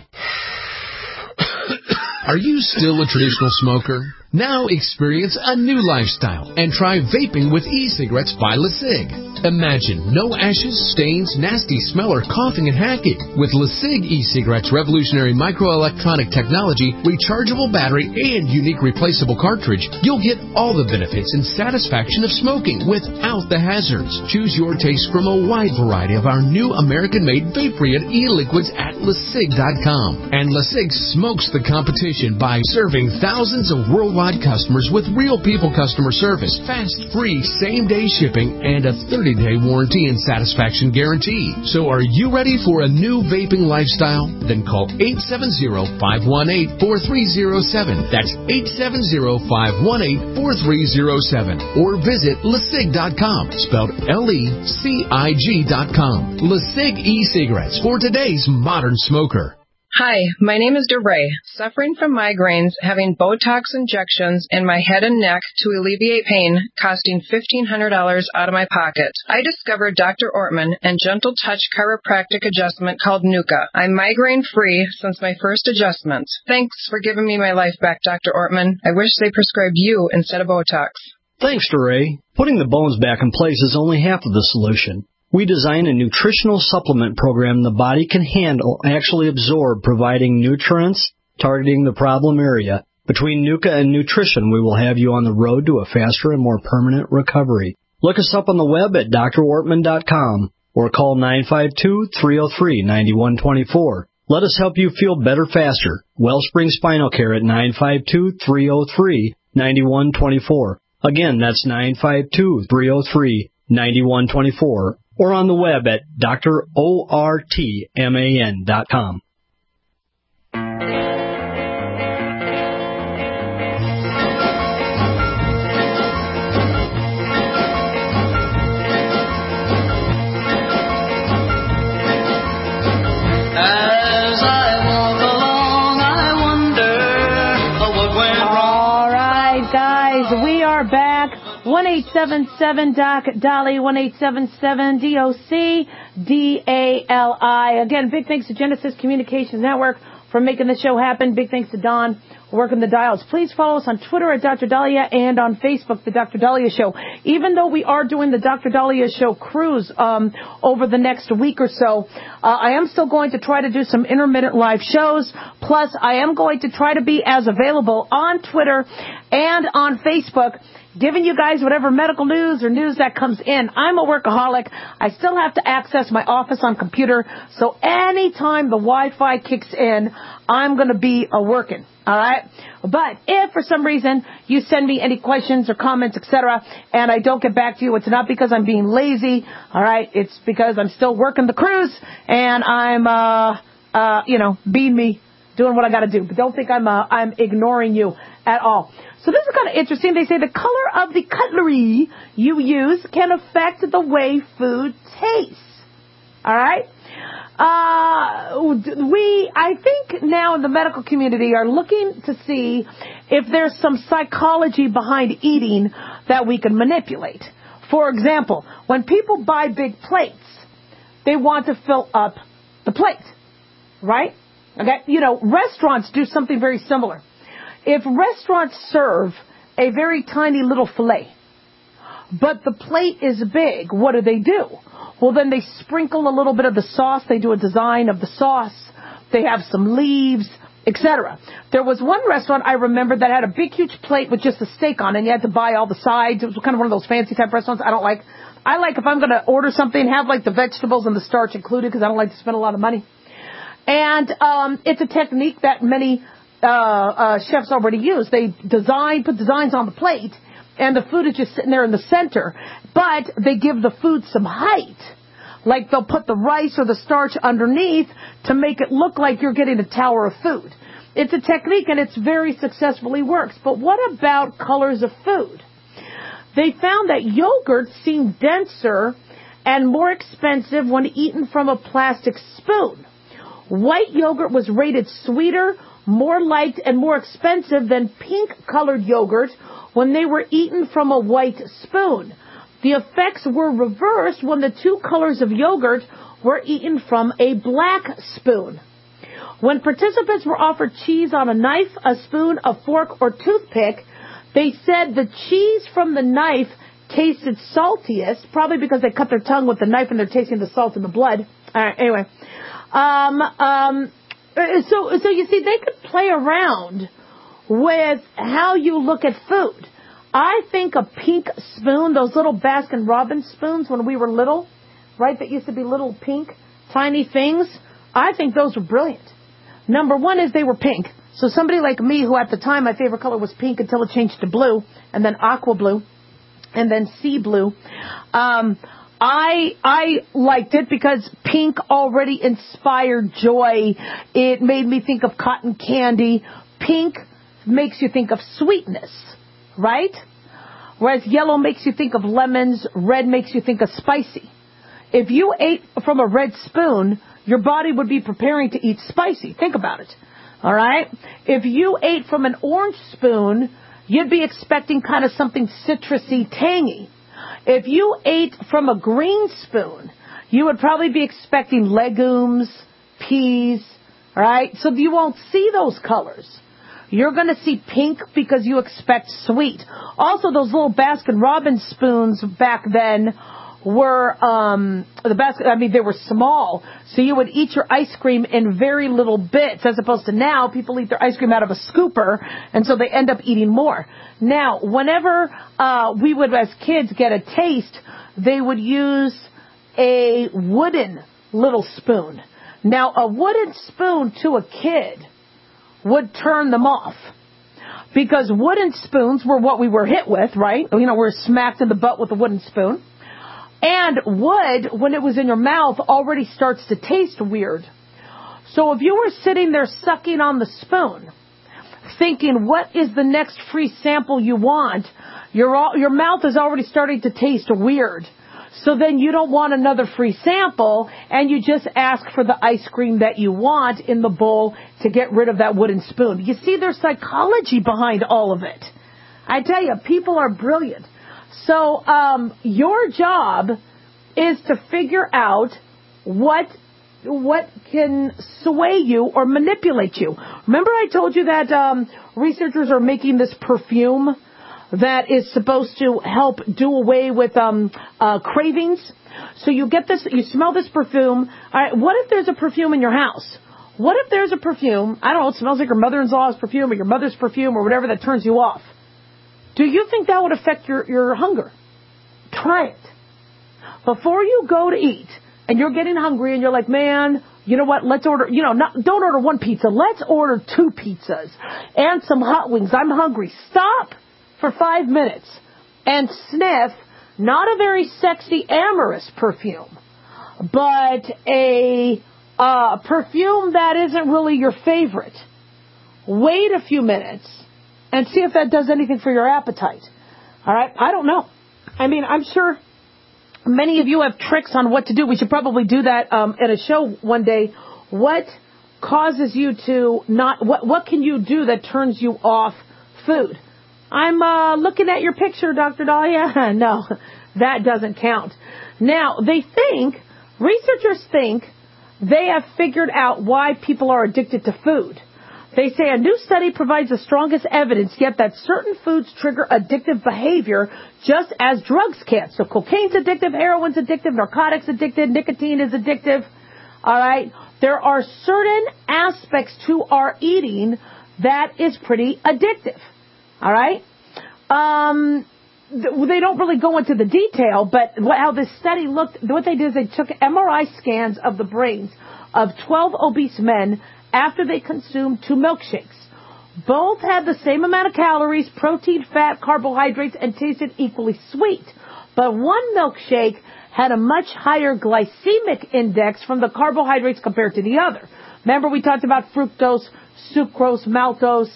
Are you still a traditional smoker? Now experience a new lifestyle and try vaping with e-cigarettes by LeSig. Imagine no ashes, stains, nasty smell, or coughing and hacking. With LeSig e-cigarettes' revolutionary microelectronic technology, rechargeable battery, and unique replaceable cartridge, you'll get all the benefits and satisfaction of smoking without the hazards. Choose your taste from a wide variety of our new American-made vape-free e-liquids at LeSig dot com. And LeSig smokes the competition by serving thousands of worldwide customers with real people customer service, fast, free, same-day shipping, and a thirty-day warranty and satisfaction guarantee. So are you ready for a new vaping lifestyle? Then call eight seven zero, five one eight, four three zero seven. That's eight seven zero, five one eight, four three zero seven. Or visit LeSig dot com, spelled L E C I G dot com. LeSig e-cigarettes for today's modern smoker. Hi, my name is DeRay, suffering from migraines, having Botox injections in my head and neck to alleviate pain, costing fifteen hundred dollars out of my pocket. I discovered Doctor Ortman and Gentle Touch chiropractic adjustment called Nuka. I'm migraine-free since my first adjustment. Thanks for giving me my life back, Doctor Ortman. I wish they prescribed you instead of Botox. Thanks, DeRay. Putting the bones back in place is only half of the solution. We design a nutritional supplement program the body can handle, actually absorb, providing nutrients, targeting the problem area. Between Nuka and nutrition, we will have you on the road to a faster and more permanent recovery. Look us up on the web at D R Ortman dot com or call nine five two, three oh three, nine one two four. Let us help you feel better faster. Wellspring Spinal Care at nine five two, three oh three, nine one two four. Again, that's nine five two, three oh three, nine one two four. Or on the web at D R Ortman dot com. As I walk along, I wonder what went wrong. All right, guys, we are back. one eight seven seven D O C Dolly, one eight seven seven D O C D A L I. Again, big thanks to Genesis Communications Network for making the show happen. Big thanks to Don working the dials. Please follow us on Twitter at Doctor Dahlia and on Facebook, The Doctor Dahlia Show. Even though we are doing the Doctor Dahlia Show cruise um, over the next week or so, uh, I am still going to try to do some intermittent live shows. Plus, I am going to try to be as available on Twitter and on Facebook, giving you guys whatever medical news or news that comes in. I'm a workaholic. I still have to access my office on computer, so anytime the Wi-Fi kicks in, I'm going to be a working. All right? But if for some reason you send me any questions or comments, et cetera, and I don't get back to you, it's not because I'm being lazy. All right? It's because I'm still working the cruise and I'm, uh, uh, you know, being me, doing what I got to do. But don't think I'm, uh, I'm ignoring you at all. So this is kind of interesting. They say the color of the cutlery you use can affect the way food tastes. All right? Uh, we, I think now in the medical community are looking to see if there's some psychology behind eating that we can manipulate. For example, when people buy big plates, they want to fill up the plate, right? Okay? You know, restaurants do something very similar. If restaurants serve a very tiny little fillet, but the plate is big. What do they do? Well, then they sprinkle a little bit of the sauce. They do a design of the sauce. They have some leaves, et cetera. There was one restaurant I remember that had a big, huge plate with just a steak on it, and you had to buy all the sides. It was kind of one of those fancy type restaurants I don't like. I like if I'm going to order something, have like the vegetables and the starch included because I don't like to spend a lot of money. And um, it's a technique that many uh, uh, chefs already use. They design, put designs on the plate, and the food is just sitting there in the center. But they give the food some height. Like they'll put the rice or the starch underneath to make it look like you're getting a tower of food. It's a technique, and it's very successfully works. But what about colors of food? They found that yogurt seemed denser and more expensive when eaten from a plastic spoon. White yogurt was rated sweeter, more liked, and more expensive than pink-colored yogurt when they were eaten from a white spoon. The effects were reversed when the two colors of yogurt were eaten from a black spoon. When participants were offered cheese on a knife, a spoon, a fork, or toothpick, they said the cheese from the knife tasted saltiest, probably because they cut their tongue with the knife and they're tasting the salt in the blood. All right, anyway. Um, um, so, so you see, they could play around with how you look at food. I think a pink spoon, those little Baskin-Robbins spoons when we were little, right, that used to be little pink, tiny things, I think those were brilliant. Number one is they were pink. So somebody like me, who at the time my favorite color was pink until it changed to blue, and then aqua blue, and then sea blue, um, I I liked it because pink already inspired joy. It made me think of cotton candy. Pink makes you think of sweetness, right? Whereas yellow makes you think of lemons, red makes you think of spicy. If you ate from a red spoon, your body would be preparing to eat spicy. Think about it. All right? If you ate from an orange spoon, you'd be expecting kind of something citrusy, tangy. If you ate from a green spoon, you would probably be expecting legumes, peas, all right? So you won't see those colors. You're going to see pink because you expect sweet. Also, those little Baskin-Robbins spoons back then were, um, the basket, I mean, they were small. So you would eat your ice cream in very little bits, as opposed to now, people eat their ice cream out of a scooper, and so they end up eating more. Now, whenever uh, we would, as kids, get a taste, they would use a wooden little spoon. Now, a wooden spoon to a kid would turn them off. Because wooden spoons were what we were hit with, right? You know, we were smacked in the butt with a wooden spoon. And wood, when it was in your mouth, already starts to taste weird. So if you were sitting there sucking on the spoon, thinking, what is the next free sample you want, your, all, your mouth is already starting to taste weird. So then you don't want another free sample, and you just ask for the ice cream that you want in the bowl to get rid of that wooden spoon. You see, there's psychology behind all of it. I tell you, people are brilliant. So um, your job is to figure out what what can sway you or manipulate you. Remember I told you that um, researchers are making this perfume that is supposed to help do away with um, uh, cravings? So you get this, you smell this perfume. All right, what if there's a perfume in your house? What if there's a perfume, I don't know, it smells like your mother-in-law's perfume or your mother's perfume or whatever that turns you off? Do you think that would affect your, your hunger? Try it. Before you go to eat and you're getting hungry and you're like, man, you know what, let's order, you know, not, don't order one pizza. Let's order two pizzas and some hot wings. I'm hungry. Stop for five minutes and sniff not a very sexy amorous perfume, but a uh, perfume that isn't really your favorite. Wait a few minutes and see if that does anything for your appetite. All right? I don't know. I mean, I'm sure many of you have tricks on what to do. We should probably do that um, at a show one day. What causes you to not, what, what can you do that turns you off food? I'm uh, looking at your picture, Doctor Dahlia. No, that doesn't count. Now, they think, researchers think, they have figured out why people are addicted to food. They say a new study provides the strongest evidence yet that certain foods trigger addictive behavior just as drugs can. So cocaine's addictive, heroin's addictive, narcotics addictive, nicotine is addictive. All right. There are certain aspects to our eating that is pretty addictive. All right. Um, they don't really go into the detail, but how this study looked, what they did is they took M R I scans of the brains of twelve obese men after they consumed two milkshakes. Both had the same amount of calories, protein, fat, carbohydrates, and tasted equally sweet. But one milkshake had a much higher glycemic index from the carbohydrates compared to the other. Remember we talked about fructose, sucrose, maltose,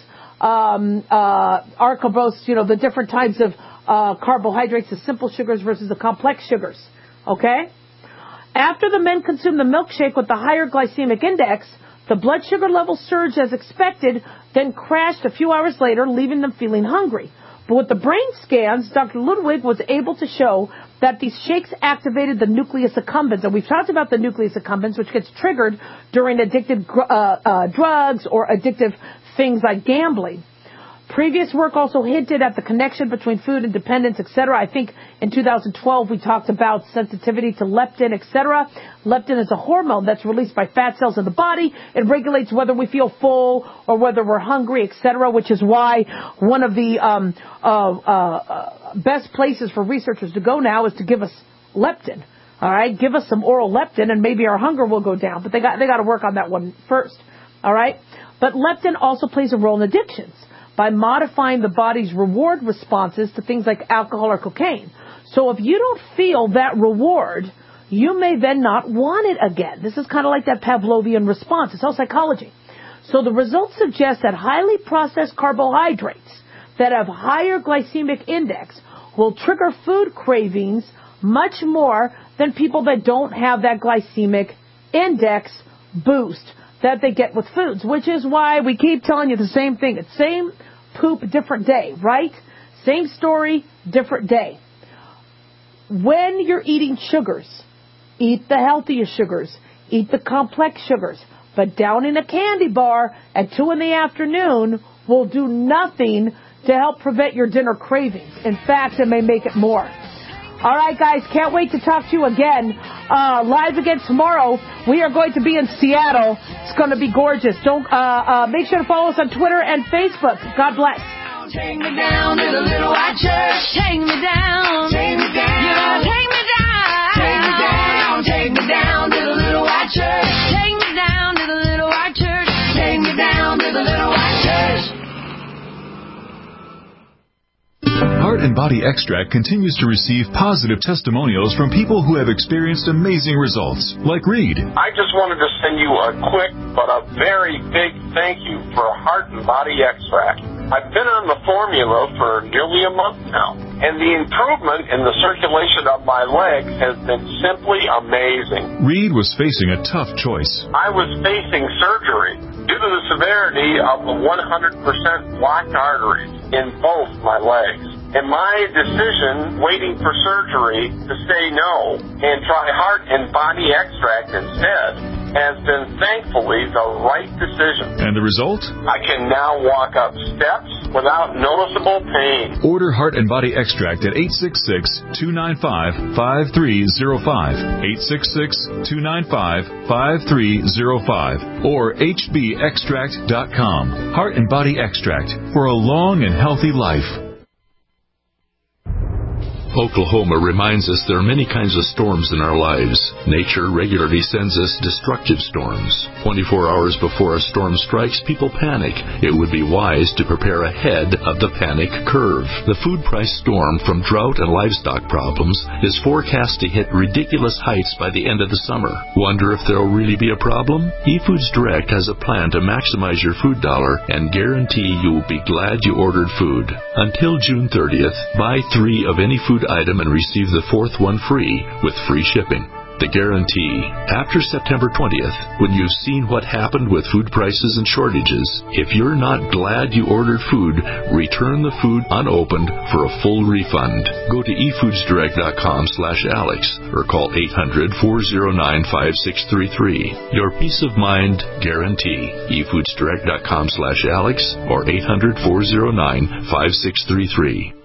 um, uh, arachidose, you know, the different types of uh, carbohydrates, the simple sugars versus the complex sugars. Okay? After the men consumed the milkshake with the higher glycemic index, the blood sugar levels surged as expected, then crashed a few hours later, leaving them feeling hungry. But with the brain scans, Doctor Ludwig was able to show that these shakes activated the nucleus accumbens. And we've talked about the nucleus accumbens, which gets triggered during addictive uh, uh, drugs or addictive things like gambling. Previous work also hinted at the connection between food and dependence, et cetera. I think in two thousand twelve we talked about sensitivity to leptin, et cetera. Leptin is a hormone that's released by fat cells in the body. It regulates whether we feel full or whether we're hungry, et cetera, which is why one of the um, uh, uh, best places for researchers to go now is to give us leptin. All right, give us some oral leptin, and maybe our hunger will go down. But they got they got to work on that one first. All right, but leptin also plays a role in addictions by modifying the body's reward responses to things like alcohol or cocaine. So if you don't feel that reward, you may then not want it again. This is kind of like that Pavlovian response. It's all psychology. So the results suggest that highly processed carbohydrates that have higher glycemic index will trigger food cravings much more than people that don't have that glycemic index boost that they get with foods, which is why we keep telling you the same thing. It's same poop, different day, right? Same story, different day. When you're eating sugars, eat the healthiest sugars, eat the complex sugars, but downing a candy bar at two in the afternoon will do nothing to help prevent your dinner cravings. In fact, it may make it more. All right, guys, can't wait to talk to you again. Uh, live again tomorrow. We are going to be in Seattle. It's going to be gorgeous. Don't uh, uh, make sure to follow us on Twitter and Facebook. God bless. Take me down to the little white church. Take me down. Take me down. You know, take me down. Take me down. Take me down to the little white church. Take me down to the little white church. Take me down to the little white church. Heart and Body Extract continues to receive positive testimonials from people who have experienced amazing results, like Reed. I just wanted to send you a quick but a very big thank you for Heart and Body Extract. I've been on the formula for nearly a month now, and the improvement in the circulation of my legs has been simply amazing. Reed was facing a tough choice. I was facing surgery due to the severity of the one hundred percent blocked arteries in both my legs. And my decision, waiting for surgery, to say no and try Heart and Body Extract instead, has been thankfully the right decision. And the result? I can now walk up steps without noticeable pain. Order Heart and Body Extract at eight six six, two nine five, five three zero five, eight six six, two nine five, five three zero five, or h b extract dot com. Heart and Body Extract for a long and healthy life. Oklahoma reminds us there are many kinds of storms in our lives. Nature regularly sends us destructive storms. twenty-four hours before a storm strikes, people panic. It would be wise to prepare ahead of the panic curve. The food price storm from drought and livestock problems is forecast to hit ridiculous heights by the end of the summer. Wonder if there will really be a problem? eFoods Direct has a plan to maximize your food dollar and guarantee you will be glad you ordered food. Until June thirtieth, buy three of any food item and receive the fourth one free with free shipping. The guarantee. After September twentieth, when you've seen what happened with food prices and shortages, if you're not glad you ordered food, return the food unopened for a full refund. Go to e foods direct dot com slash Alex or call eight hundred, four oh nine, five six three three. Your peace of mind guarantee. e foods direct dot com slash Alex or eight hundred, four oh nine, five six three three.